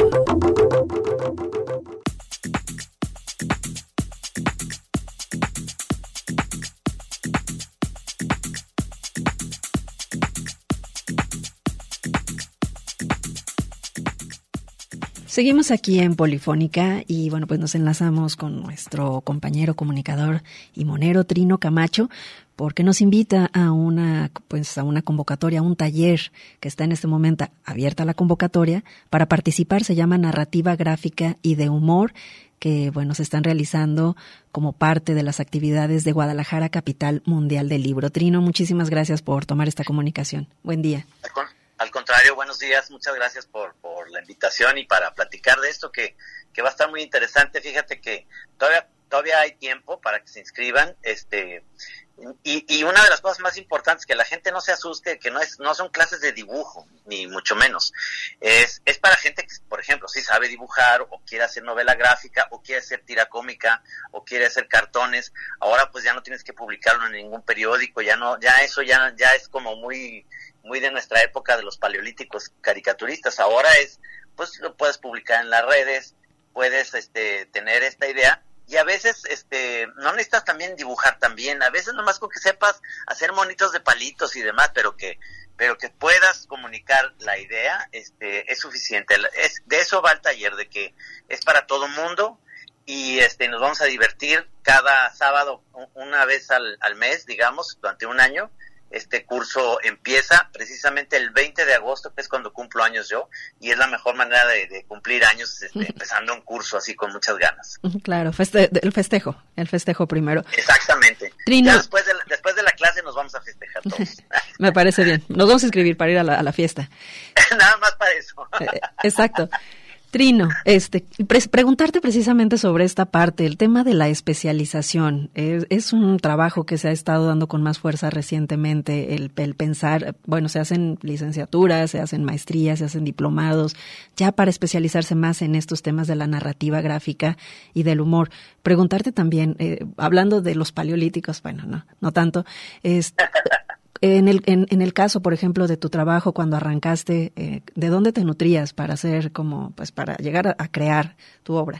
[SPEAKER 2] Seguimos aquí en Polifónica y bueno, pues nos enlazamos con nuestro compañero comunicador y monero Trino Camacho, porque nos invita a una pues a una convocatoria, a un taller que está en este momento abierta la convocatoria para participar. Se llama Narrativa Gráfica y de Humor, que bueno, se están realizando como parte de las actividades de Guadalajara, capital mundial del libro. Trino, muchísimas gracias por tomar esta comunicación. Buen día.
[SPEAKER 6] Al contrario, buenos días, muchas gracias por, por la invitación y para platicar de esto que, que va a estar muy interesante. Fíjate que todavía todavía hay tiempo para que se inscriban, este y, y una de las cosas más importantes, que la gente no se asuste, que no es no son clases de dibujo, ni mucho menos, es, es para gente que, por ejemplo, sí sabe dibujar, o quiere hacer novela gráfica, o quiere hacer tira cómica, o quiere hacer cartones. Ahora pues ya no tienes que publicarlo en ningún periódico, ya no, ya eso ya, ya es como muy muy de nuestra época de los paleolíticos caricaturistas. Ahora es, pues lo puedes publicar en las redes, puedes este tener esta idea, y a veces este no necesitas también dibujar también, a veces nomás con que sepas hacer monitos de palitos y demás, pero que pero que puedas comunicar la idea, este es suficiente. Es, de eso va el taller, de que es para todo mundo, y este nos vamos a divertir cada sábado una vez al, al mes, digamos, durante un año. Este curso empieza precisamente el veinte de agosto, que es cuando cumplo años yo, y es la mejor manera de, de cumplir años, este, empezando un curso así con muchas ganas.
[SPEAKER 2] Claro, feste- el festejo, el festejo primero.
[SPEAKER 6] Exactamente.
[SPEAKER 2] Trino.
[SPEAKER 6] Ya después de, la, después de la clase nos vamos a festejar todos.
[SPEAKER 2] Me parece bien. Nos vamos a inscribir para ir a la, a la fiesta.
[SPEAKER 6] Nada más para eso.
[SPEAKER 2] Eh, exacto. Trino, este, pre- preguntarte precisamente sobre esta parte, el tema de la especialización. Es, es un trabajo que se ha estado dando con más fuerza recientemente, el, el pensar, bueno, se hacen licenciaturas, se hacen maestrías, se hacen diplomados, ya para especializarse más en estos temas de la narrativa gráfica y del humor. Preguntarte también, eh, hablando de los paleolíticos, bueno, no, no tanto, es... En el, en, en el caso, por ejemplo, de tu trabajo cuando arrancaste, eh, ¿de dónde te nutrías para hacer como, pues para llegar a, a crear tu obra?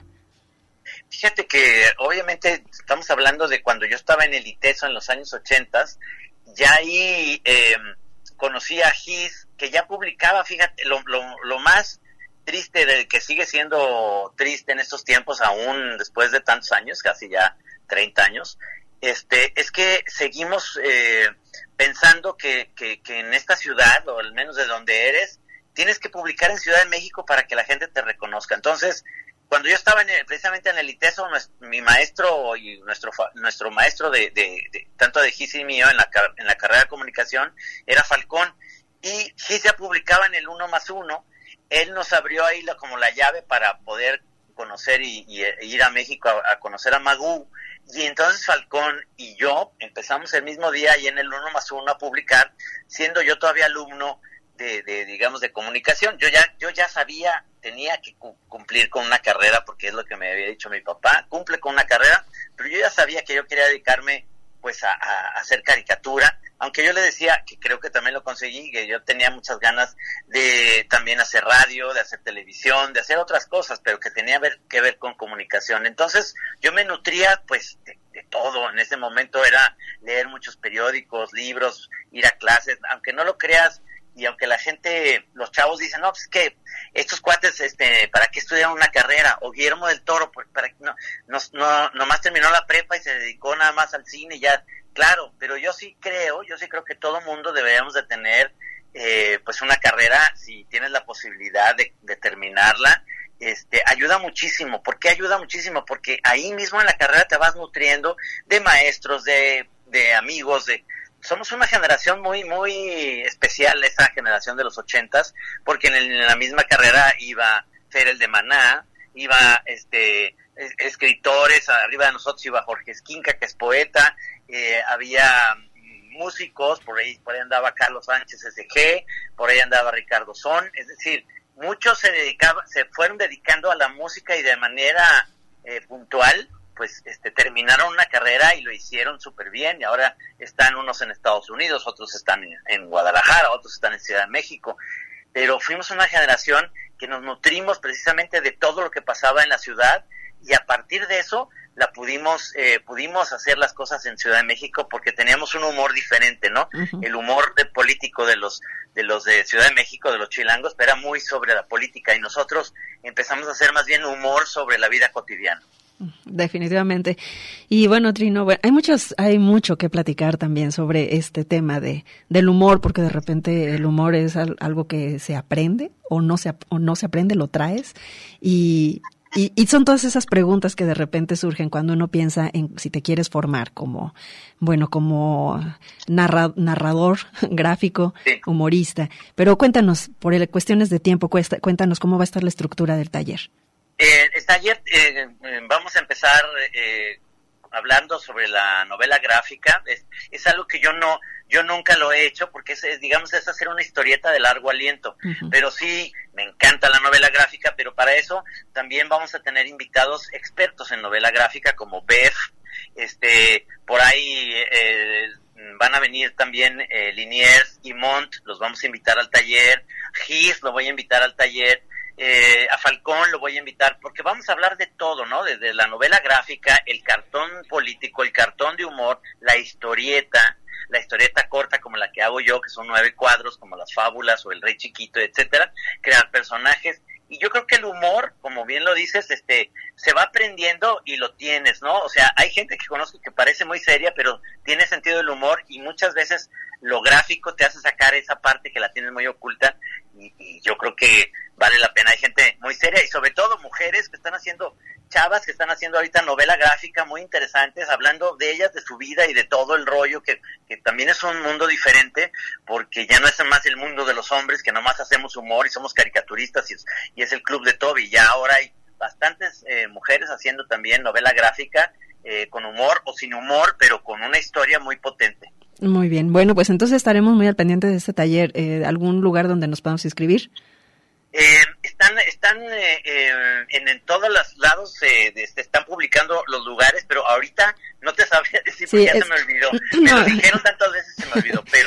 [SPEAKER 6] Fíjate que obviamente estamos hablando de cuando yo estaba en el ITESO en los años ochentas, ya ahí eh, conocí a Gis, que ya publicaba, fíjate, lo, lo, lo más triste, de que sigue siendo triste en estos tiempos, aún después de tantos años, casi ya treinta años, este, es que seguimos eh, pensando que, que, que en esta ciudad, o al menos de donde eres, tienes que publicar en Ciudad de México para que la gente te reconozca. Entonces, cuando yo estaba en el, precisamente en el ITESO, nuestro, mi maestro y nuestro nuestro maestro de, de, de tanto de Gis y mío en la, en la carrera de comunicación era Falcón, y Gis ya publicaba en el uno más uno. Él nos abrió ahí la, como la llave para poder conocer y, y, e ir a México a, a conocer a Magoo. Y entonces Falcón y yo empezamos el mismo día y en el uno más uno a publicar, siendo yo todavía alumno de, de digamos, de comunicación. Yo ya yo ya sabía, tenía que cu- cumplir con una carrera, porque es lo que me había dicho mi papá, cumple con una carrera, pero yo ya sabía que yo quería dedicarme pues a, a, a hacer caricatura, aunque yo le decía que creo que también lo conseguí, que yo tenía muchas ganas de también hacer radio, de hacer televisión, de hacer otras cosas, pero que tenía ver, que ver con comunicación. Entonces yo me nutría pues de, de todo. En ese momento era leer muchos periódicos, libros, ir a clases, aunque no lo creas, y aunque la gente, los chavos dicen, no, pues es que estos cuates, este, ¿para qué estudiaron una carrera? O Guillermo del Toro, pues, para no, no, no, nomás terminó la prepa y se dedicó nada más al cine y ya. Claro, pero yo sí creo, yo sí creo que todo mundo deberíamos de tener, eh, pues una carrera, si tienes la posibilidad de, de terminarla. Este, ayuda muchísimo. ¿Por qué ayuda muchísimo? Porque ahí mismo en la carrera te vas nutriendo de maestros, de, de amigos, de... Somos una generación muy muy especial, esa generación de los ochentas, porque en, el, en la misma carrera iba Ferel de Maná, iba este es, escritores, arriba de nosotros iba Jorge Esquinca, que es poeta, eh, había músicos, por ahí por ahí andaba Carlos Sánchez S G, por ahí andaba Ricardo Son, es decir, muchos se dedicaban, se fueron dedicando a la música y de manera eh, puntual, pues este terminaron una carrera y lo hicieron súper bien, y ahora están unos en Estados Unidos, otros están en, en Guadalajara, otros están en Ciudad de México, pero fuimos una generación que nos nutrimos precisamente de todo lo que pasaba en la ciudad, y a partir de eso la pudimos eh, pudimos hacer las cosas en Ciudad de México porque teníamos un humor diferente, ¿no? Uh-huh. El humor de político de los de los de Ciudad de México, de los chilangos, era muy sobre la política y nosotros empezamos a hacer más bien humor sobre la vida cotidiana.
[SPEAKER 2] Definitivamente. Y bueno, Trino, bueno, hay muchos, hay mucho que platicar también sobre este tema de del humor, porque de repente el humor es algo que se aprende o no se o no se aprende, lo traes y Y, y son todas esas preguntas que de repente surgen cuando uno piensa en si te quieres formar como, bueno, como narra, narrador gráfico, sí. humorista. Pero cuéntanos, por el, cuestiones de tiempo, cuesta, cuéntanos cómo va a estar la estructura del taller.
[SPEAKER 6] Eh, el taller, eh, vamos a empezar eh, hablando sobre la novela gráfica. Es, es algo que yo no... Yo nunca lo he hecho porque, es, digamos, es hacer una historieta de largo aliento. Uh-huh. Pero sí, me encanta la novela gráfica, pero para eso también vamos a tener invitados expertos en novela gráfica como Beth, este, por ahí eh, van a venir también eh, Liniers y Montt, los vamos a invitar al taller, Gis lo voy a invitar al taller, eh, a Falcón lo voy a invitar, porque vamos a hablar de todo, ¿no? Desde la novela gráfica, el cartón político, el cartón de humor, la historieta, la historieta corta como la que hago yo, que son nueve cuadros, como las fábulas o el Rey Chiquito, etcétera, crear personajes. Y yo creo que el humor, como bien lo dices, este, se va aprendiendo y lo tienes, ¿no? O sea, hay gente que conozco que parece muy seria, pero tiene sentido del humor y muchas veces lo gráfico te hace sacar esa parte que la tienes muy oculta y, y yo creo que vale la pena. Hay gente muy seria y sobre todo mujeres que están haciendo, chavas que están haciendo ahorita novela gráfica muy interesantes, hablando de ellas, de su vida y de todo el rollo, que, que también es un mundo diferente, porque ya no es más el mundo de los hombres, que nomás hacemos humor y somos caricaturistas y es, y es el club de Toby. Ya ahora hay bastantes eh, mujeres haciendo también novela gráfica, eh, con humor o sin humor, pero con una historia muy potente.
[SPEAKER 2] Muy bien, bueno, pues entonces estaremos muy al pendiente de este taller. Eh, ¿algún lugar donde nos podamos inscribir?
[SPEAKER 6] Eh, están están eh, eh, en, en todos los lados, eh, de, se están publicando los lugares, pero ahorita no te sabría decir porque sí, ya es, se me olvidó. No. Me lo dijeron tantas veces se me olvidó, pero...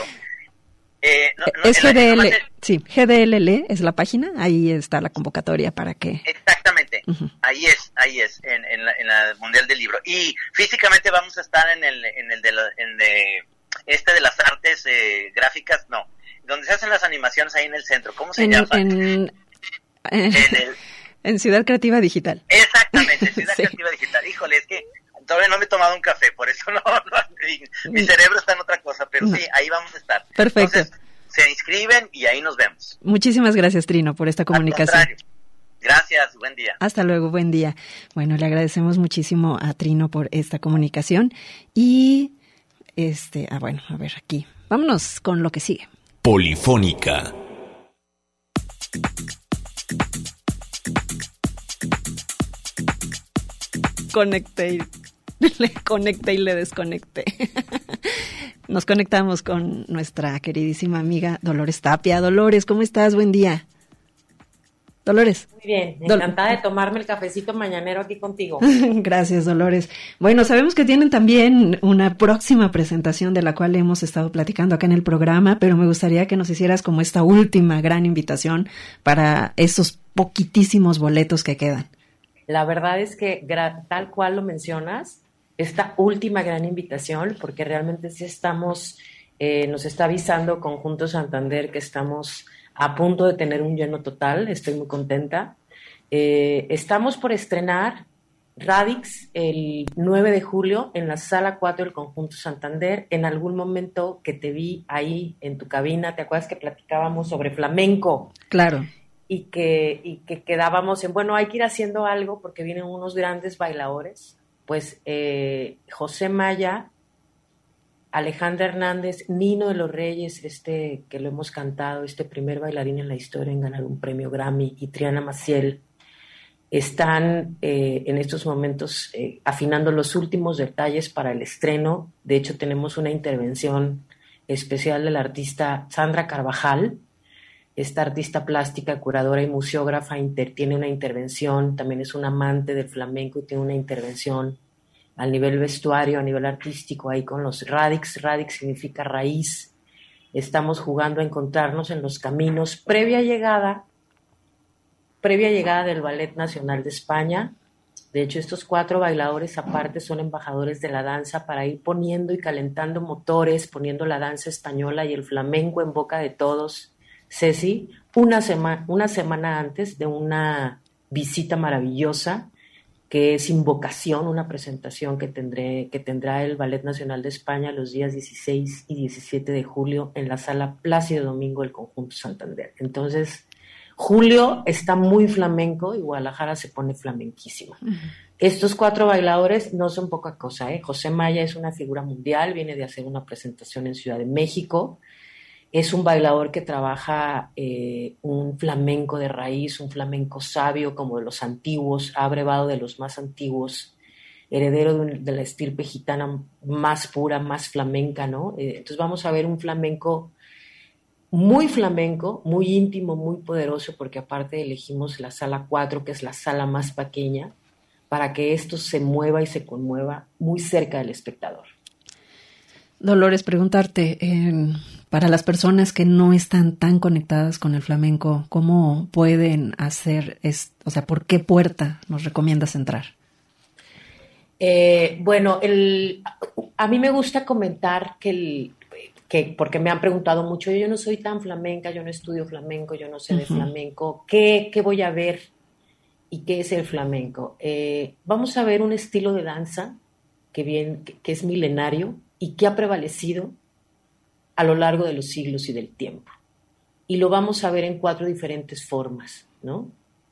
[SPEAKER 6] Eh, no, no,
[SPEAKER 2] es G D L,
[SPEAKER 6] de,
[SPEAKER 2] sí, G D L L es la página, ahí está la convocatoria para que...
[SPEAKER 6] Exactamente, uh-huh. ahí es, ahí es, en, en, la, en la Mundial del Libro. Y físicamente vamos a estar en el, en el de, la, en de este de las artes eh, gráficas, no, donde se hacen las animaciones ahí en el centro. ¿Cómo se
[SPEAKER 2] en,
[SPEAKER 6] llama?
[SPEAKER 2] En, en, en, el, en Ciudad Creativa Digital.
[SPEAKER 6] Exactamente, Ciudad sí. Creativa Digital. Híjole, es que todavía no me he tomado un café, por eso no, no mi, mi cerebro está en otra cosa, pero no. sí, ahí vamos a estar.
[SPEAKER 2] Perfecto.
[SPEAKER 6] Entonces, se inscriben y ahí nos vemos.
[SPEAKER 2] Muchísimas gracias, Trino, por esta comunicación.
[SPEAKER 6] Al contrario. Gracias, buen día.
[SPEAKER 2] Hasta luego, buen día. Bueno, le agradecemos muchísimo a Trino por esta comunicación y este, ah, bueno, a ver aquí. Vámonos con lo que sigue.
[SPEAKER 1] Polifónica.
[SPEAKER 2] Conecté y le conecté y le desconecté. Nos conectamos con nuestra queridísima amiga Dolores Tapia. Dolores, ¿cómo estás? Buen día. Dolores.
[SPEAKER 7] Muy bien, encantada Dol- de tomarme el cafecito mañanero aquí contigo.
[SPEAKER 2] Gracias, Dolores. Bueno, sabemos que tienen también una próxima presentación de la cual hemos estado platicando acá en el programa, pero me gustaría que nos hicieras como esta última gran invitación para esos poquitísimos boletos que quedan.
[SPEAKER 7] La verdad es que gra- tal cual lo mencionas, esta última gran invitación, porque realmente sí estamos, eh, nos está avisando Conjunto Santander que estamos a punto de tener un lleno total, estoy muy contenta. Eh, estamos por estrenar Radix el nueve de julio en la sala cuatro del Conjunto Santander. En algún momento que te vi ahí en tu cabina, ¿te acuerdas que platicábamos sobre flamenco?
[SPEAKER 2] Claro.
[SPEAKER 7] Y que, y que quedábamos en, bueno, hay que ir haciendo algo porque vienen unos grandes bailadores. Pues eh, José Maya, Alejandra Hernández, Nino de los Reyes, este que lo hemos cantado, este primer bailarín en la historia en ganar un premio Grammy, y Triana Maciel, están eh, en estos momentos eh, afinando los últimos detalles para el estreno. De hecho, tenemos una intervención especial de la artista Sandra Carvajal. Esta artista plástica, curadora y museógrafa inter, tiene una intervención, también es un amante del flamenco y tiene una intervención a nivel vestuario, a nivel artístico, ahí con los Radix. Radix significa raíz. Estamos jugando a encontrarnos en los caminos. Previa llegada, previa llegada del Ballet Nacional de España, De hecho, estos cuatro bailadores aparte son embajadores de la danza para ir poniendo y calentando motores, poniendo la danza española y el flamenco en boca de todos, Ceci, una, sema- una semana antes de una visita maravillosa que es Invocación, una presentación que, tendré, que tendrá el Ballet Nacional de España los días dieciséis y diecisiete de julio en la Sala Plácido Domingo del Conjunto Santander. Entonces, julio está muy flamenco y Guadalajara se pone flamenquísima. Uh-huh. Estos cuatro bailadores no son poca cosa, ¿eh? José Maya es una figura mundial, viene de hacer una presentación en Ciudad de México. Es un bailador que trabaja eh, un flamenco de raíz, un flamenco sabio como de los antiguos, ha brevado de los más antiguos, heredero de, un, de la estirpe gitana más pura, más flamenca, ¿no? Eh, entonces vamos a ver un flamenco muy flamenco, muy íntimo, muy poderoso, porque aparte elegimos la sala cuatro, que es la sala más pequeña, para que esto se mueva y se conmueva muy cerca del espectador.
[SPEAKER 2] Dolores, preguntarte, eh, para las personas que no están tan conectadas con el flamenco, ¿cómo pueden hacer, es, o sea, por qué puerta nos recomiendas entrar?
[SPEAKER 7] Eh, bueno, el, a mí me gusta comentar que, el, que, porque me han preguntado mucho, yo no soy tan flamenca, yo no estudio flamenco, yo no sé uh-huh. de flamenco, ¿qué, qué voy a ver y qué es el flamenco? Eh, vamos a ver un estilo de danza que, bien, que, que es milenario, y que ha prevalecido a lo largo de los siglos y del tiempo. Y lo vamos a ver en cuatro diferentes formas, ¿no?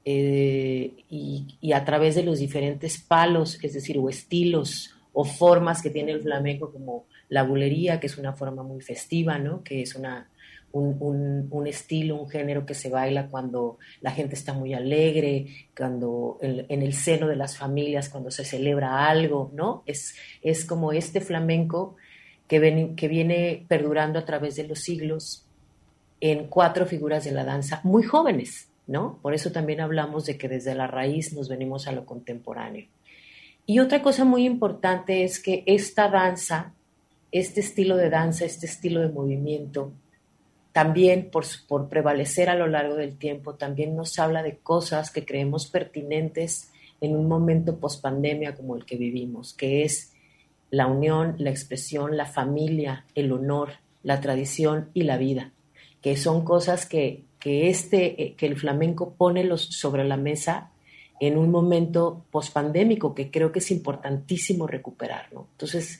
[SPEAKER 7] Eh, y, y a través de los diferentes palos, es decir, o estilos o formas que tiene el flamenco, como la bulería, que es una forma muy festiva, ¿no? Que es una, un, un, un estilo, un género que se baila cuando la gente está muy alegre, cuando en, en el seno de las familias, cuando se celebra algo, ¿no? Es, es como este flamenco que, ven, que viene perdurando a través de los siglos en cuatro figuras de la danza muy jóvenes, ¿no? Por eso también hablamos de que desde la raíz nos venimos a lo contemporáneo. Y otra cosa muy importante es que esta danza, este estilo de danza, este estilo de movimiento, también por, por prevalecer a lo largo del tiempo, también nos habla de cosas que creemos pertinentes en un momento pospandemia como el que vivimos, que es la unión, la expresión, la familia, el honor, la tradición y la vida, que son cosas que, que, este, que el flamenco pone los, sobre la mesa en un momento pospandémico que creo que es importantísimo recuperar, ¿no? Entonces,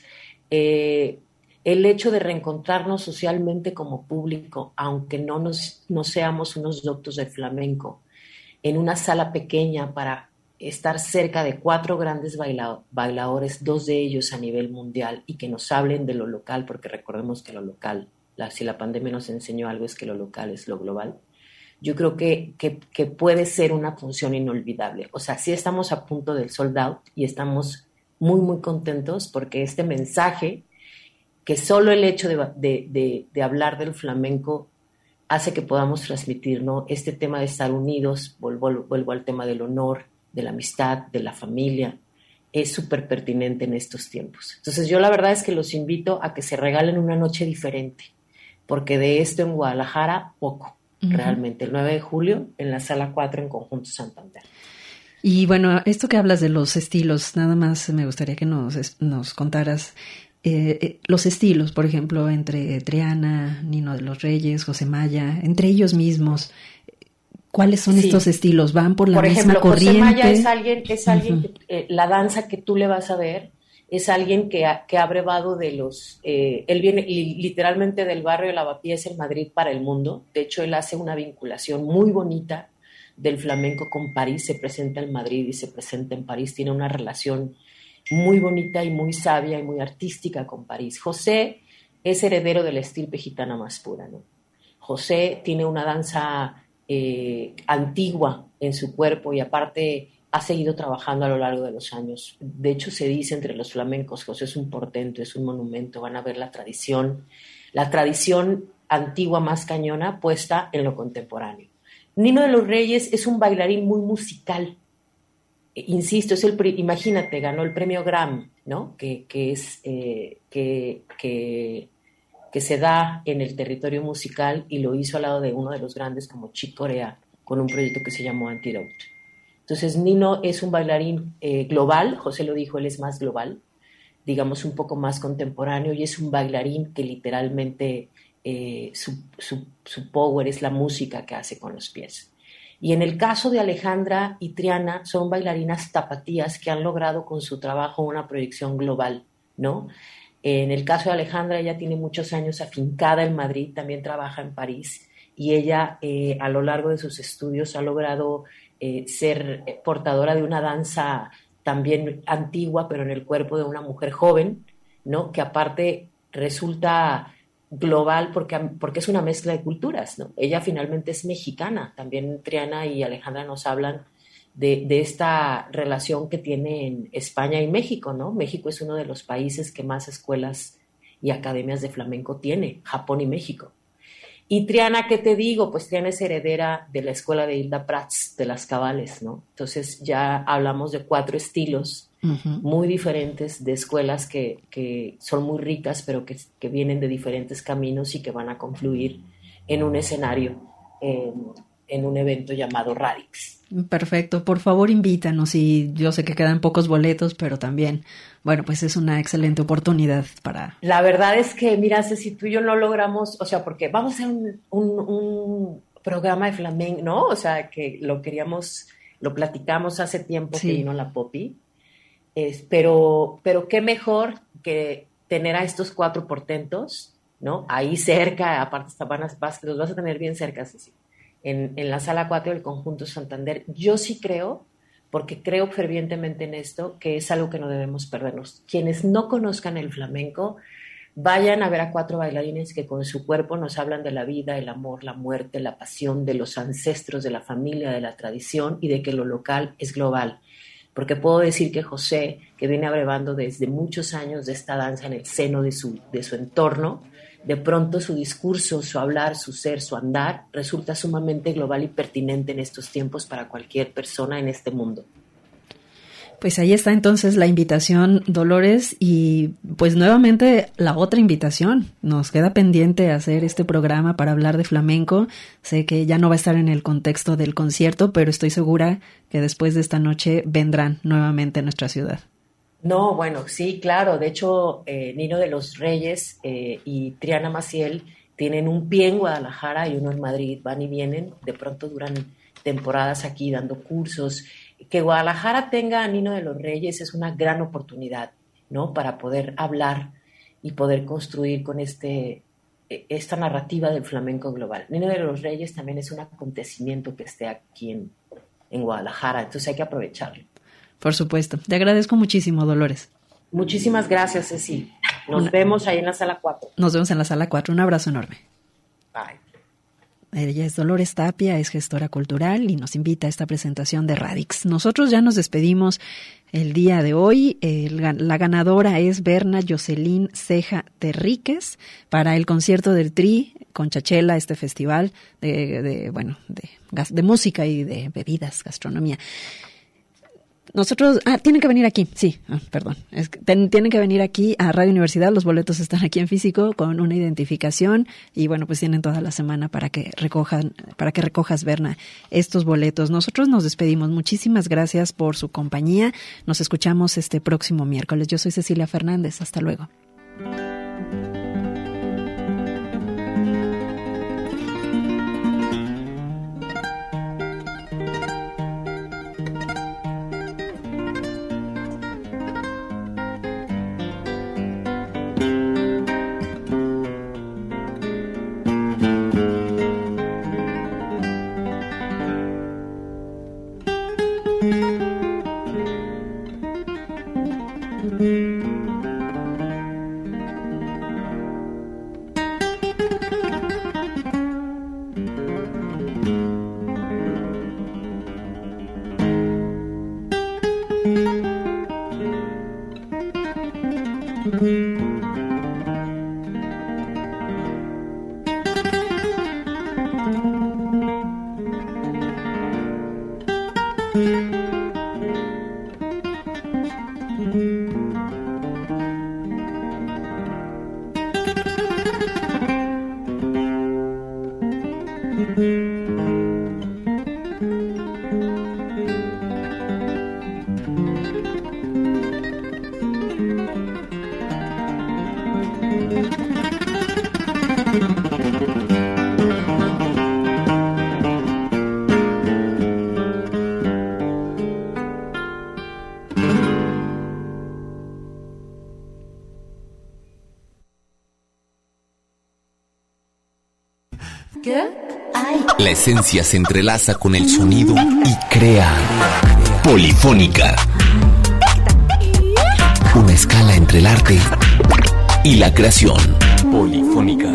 [SPEAKER 7] eh, el hecho de reencontrarnos socialmente como público, aunque no, nos, no seamos unos doctos de flamenco, en una sala pequeña para estar cerca de cuatro grandes baila- bailadores, dos de ellos a nivel mundial, y que nos hablen de lo local, porque recordemos que lo local, la, si la pandemia nos enseñó algo, es que lo local es lo global. Yo creo que, que, que puede ser una función inolvidable. O sea, sí estamos a punto del sold out y estamos muy, muy contentos porque este mensaje, que solo el hecho de, de, de, de hablar del flamenco hace que podamos transmitir, ¿no? Este tema de estar unidos, vuelvo, vuelvo al tema del honor, de la amistad, de la familia, es súper pertinente en estos tiempos. Entonces yo la verdad es que los invito a que se regalen una noche diferente, porque de esto en Guadalajara, poco. Uh-huh. Realmente, el nueve de julio en la Sala cuatro en Conjunto Santander.
[SPEAKER 2] Y bueno, esto que hablas de los estilos, nada más me gustaría que nos, nos contaras eh, eh, los estilos, por ejemplo, entre Triana, Nino de los Reyes, José Maya, entre ellos mismos. ¿Cuáles son sí. estos estilos? ¿Van por la
[SPEAKER 7] por
[SPEAKER 2] misma
[SPEAKER 7] ejemplo,
[SPEAKER 2] corriente?
[SPEAKER 7] José Maya es alguien, es alguien uh-huh. que, eh, la danza que tú le vas a ver es alguien que ha, que ha brevado de los... Eh, él viene li, literalmente del barrio de Lavapiés en Madrid para el mundo. De hecho, él hace una vinculación muy bonita del flamenco con París. Se presenta en Madrid y se presenta en París. Tiene una relación muy bonita y muy sabia y muy artística con París. José es heredero de la estirpe gitana más pura, ¿no? José tiene una danza eh, antigua en su cuerpo y aparte... ha seguido trabajando a lo largo de los años. De hecho, se dice entre los flamencos, José es un portento, es un monumento, van a ver la tradición, la tradición antigua más cañona puesta en lo contemporáneo. Nino de los Reyes es un bailarín muy musical. Eh, insisto, es el, imagínate, ganó el premio Grammy, ¿no? Que, que, es, eh, que, que, que se da en el territorio musical y lo hizo al lado de uno de los grandes como Chick Corea, con un proyecto que se llamó Antidote. Entonces Nino es un bailarín eh, global, José lo dijo, él es más global, digamos un poco más contemporáneo, y es un bailarín que literalmente eh, su, su, su power es la música que hace con los pies. Y en el caso de Alejandra y Triana, son bailarinas tapatías que han logrado con su trabajo una proyección global, ¿no? En el caso de Alejandra, ella tiene muchos años afincada en Madrid, también trabaja en París, y ella eh, a lo largo de sus estudios ha logrado eh, ser portadora de una danza también antigua, pero en el cuerpo de una mujer joven, ¿no? Que aparte resulta global porque, porque es una mezcla de culturas, ¿no? Ella finalmente es mexicana, también Triana y Alejandra nos hablan de, de esta relación que tienen España y México, ¿no? México es uno de los países que más escuelas y academias de flamenco tiene, Japón y México. Y Triana, ¿qué te digo? Pues Triana es heredera de la escuela de Hilda Prats, de las Cabales, ¿no? Entonces ya hablamos de cuatro estilos uh-huh. muy diferentes de escuelas que, que son muy ricas, pero que, que vienen de diferentes caminos y que van a confluir en un escenario, en, en un evento llamado Radix.
[SPEAKER 2] Perfecto, por favor invítanos, y yo sé que quedan pocos boletos, pero también, bueno, pues es una excelente oportunidad para...
[SPEAKER 7] La verdad es que, mira, Ceci, tú y yo no logramos, o sea, porque vamos a hacer un, un, un programa de flamenco, ¿no? O sea, que lo queríamos, lo platicamos hace tiempo sí. que vino la Poppy, es, pero, pero qué mejor que tener a estos cuatro portentos, ¿no? Ahí cerca, aparte van a, vas, los vas a tener bien cerca, Ceci. En, en la sala cuatro del Conjunto Santander. Yo sí creo, porque creo fervientemente en esto, que es algo que no debemos perdernos. Quienes no conozcan el flamenco, vayan a ver a cuatro bailarines que con su cuerpo nos hablan de la vida, el amor, la muerte, la pasión, de los ancestros, de la familia, de la tradición, y de que lo local es global. Porque puedo decir que José, que viene abrevando desde muchos años de esta danza en el seno de su, de su entorno, de pronto su discurso, su hablar, su ser, su andar, resulta sumamente global y pertinente en estos tiempos para cualquier persona en este mundo.
[SPEAKER 2] Pues ahí está entonces la invitación, Dolores, y pues nuevamente la otra invitación. Nos queda pendiente hacer este programa para hablar de flamenco. Sé que ya no va a estar en el contexto del concierto, pero estoy segura que después de esta noche vendrán nuevamente a nuestra ciudad.
[SPEAKER 7] No, bueno, sí, claro. De hecho, eh, Nino de los Reyes eh, y Triana Maciel tienen un pie en Guadalajara y uno en Madrid. Van y vienen, de pronto duran temporadas aquí dando cursos. Que Guadalajara tenga a Nino de los Reyes es una gran oportunidad, ¿no? Para poder hablar y poder construir con este, esta narrativa del flamenco global. Nino de los Reyes también es un acontecimiento que esté aquí en, en Guadalajara, entonces hay que aprovecharlo.
[SPEAKER 2] Por supuesto. Te agradezco muchísimo, Dolores.
[SPEAKER 7] Muchísimas gracias, Ceci. Nos Una... vemos ahí en la sala cuatro.
[SPEAKER 2] Nos vemos en la sala cuatro. Un abrazo enorme.
[SPEAKER 7] Bye.
[SPEAKER 2] Ella es Dolores Tapia, es gestora cultural y nos invita a esta presentación de Radix. Nosotros ya nos despedimos el día de hoy. El, la ganadora es Berna Jocelyn Ceja Terríquez para el concierto del Tri con Chachela, este festival de, de bueno, de, de música y de bebidas, gastronomía. Nosotros, ah, tienen que venir aquí, sí, ah, perdón, es que ten, tienen que venir aquí a Radio Universidad, los boletos están aquí en físico con una identificación y bueno, pues tienen toda la semana para que recojan, para que recojas, Berna, estos boletos. Nosotros nos despedimos, muchísimas gracias por su compañía, nos escuchamos este próximo miércoles. Yo soy Cecilia Fernández, hasta luego.
[SPEAKER 1] La esencia se entrelaza con el sonido y crea Polifónica. Una escala entre el arte y la creación. Polifónica.